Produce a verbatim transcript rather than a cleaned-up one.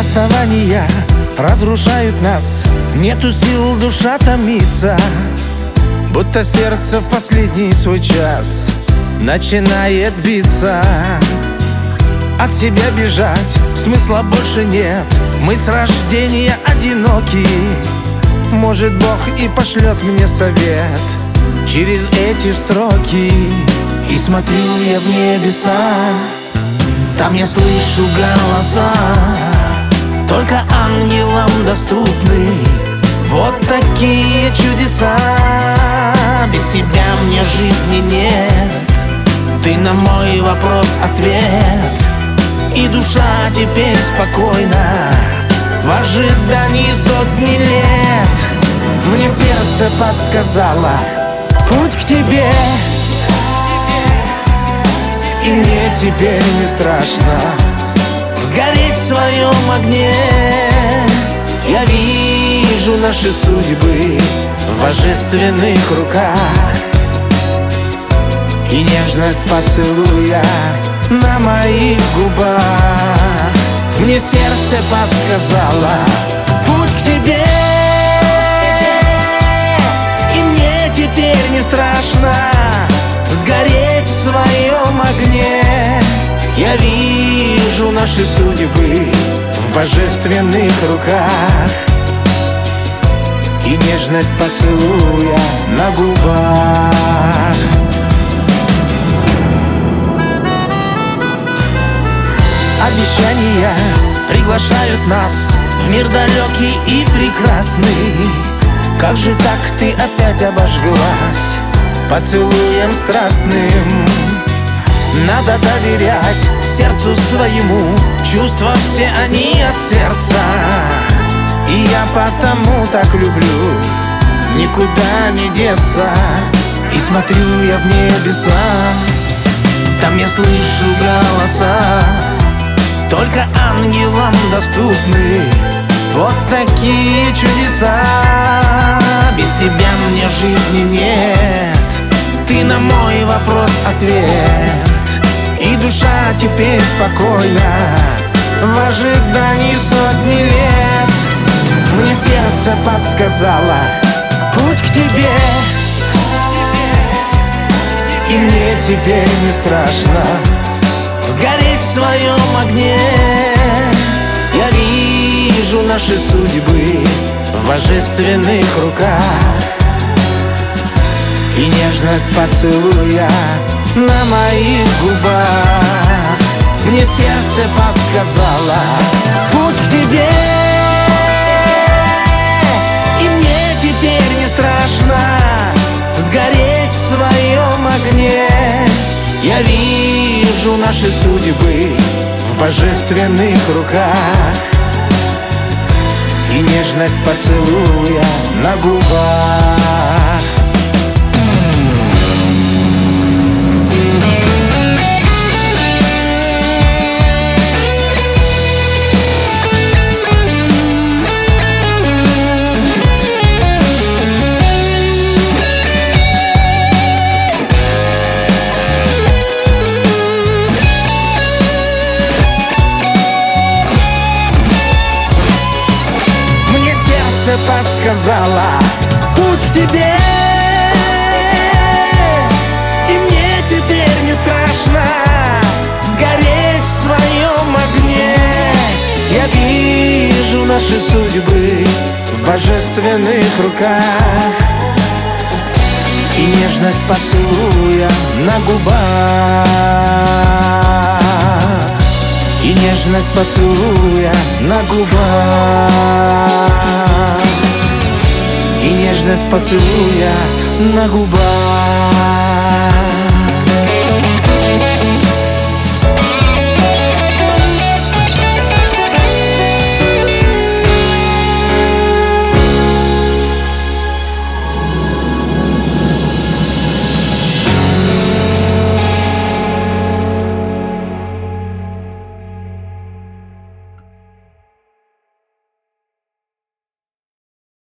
Расставания разрушают нас, нету сил, душа томится, будто сердце в последний свой час начинает биться. От себя бежать смысла больше нет, мы с рождения одиноки. Может, Бог и пошлет мне совет через эти строки. И смотрю я в небеса, там я слышу голоса, только ангелам доступны вот такие чудеса. Без тебя мне жизни нет, ты на мой вопрос ответ. И душа теперь спокойна в ожидании сотни лет. Мне сердце подсказало путь к тебе, и мне теперь не страшно сгореть в своем огне. Я вижу наши судьбы в божественных руках, и нежность поцелуя на моих губах. Мне сердце подсказало путь к тебе, и мне теперь не страшно сгореть в своем огне. Я вижу наши судьбы в божественных руках, и нежность поцелуя на губах. Обещания приглашают нас в мир далекий и прекрасный. Как же так ты опять обожглась поцелуем страстным? Надо доверять сердцу своему, чувства все они от сердца. И я потому так люблю, никуда не деться. И смотрю я в небеса, там я слышу голоса, только ангелам доступны вот такие чудеса. Без тебя мне жизни нет, ты на мой вопрос ответ. И душа теперь спокойна в ожидании сотни лет. Мне сердце подсказало путь к тебе, и мне теперь не страшно сгореть в своем огне. Я вижу наши судьбы в божественных руках, и нежность поцелуя на моих губах. Мне сердце подсказало путь к тебе, и мне теперь не страшно сгореть в своем огне. Я вижу наши судьбы в божественных руках, и нежность поцелуя на губах. Подсказала путь к тебе, и мне теперь не страшно сгореть в своем огне. Я вижу наши судьбы в божественных руках, и нежность поцелуя на губах, и нежность поцелуя на губах, и нежность поцелуя на губах.